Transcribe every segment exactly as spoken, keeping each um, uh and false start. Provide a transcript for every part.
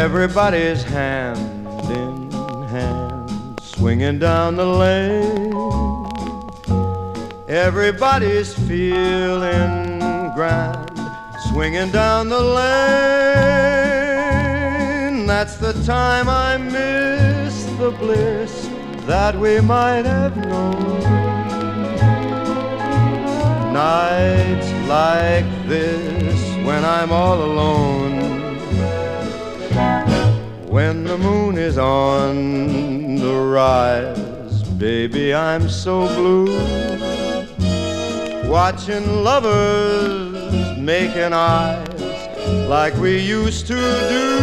Everybody's hand in hand, swinging down the lane. Everybody's feeling grand, swinging down the lane. That's the time I miss the bliss that we might have known. Nights like this when I'm all alone, when the moon is on the rise, baby, I'm so blue. Watching lovers making eyes like we used to do.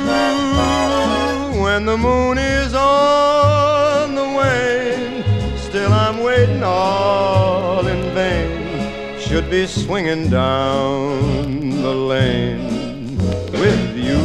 When the moon is on the wane, still I'm waiting all in vain. Should be swinging down the lane with you.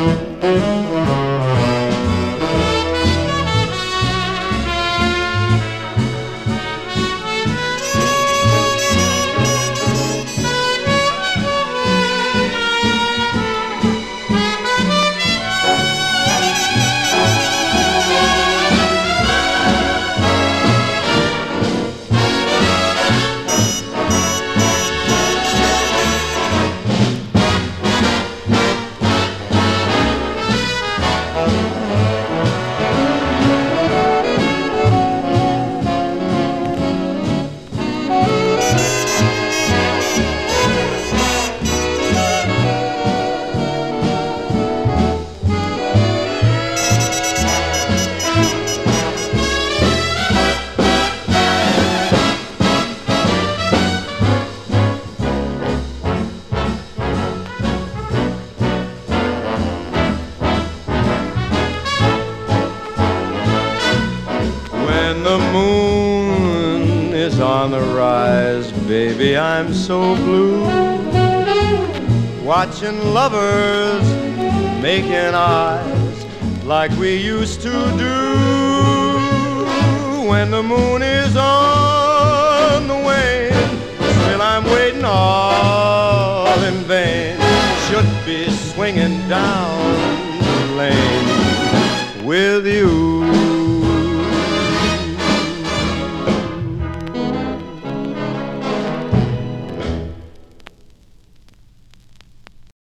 When the moon is on the rise, baby, I'm so blue. Watching lovers making eyes like we used to do. When the moon is on the wane, still I'm waiting all in vain. Should be swinging down the lane with you.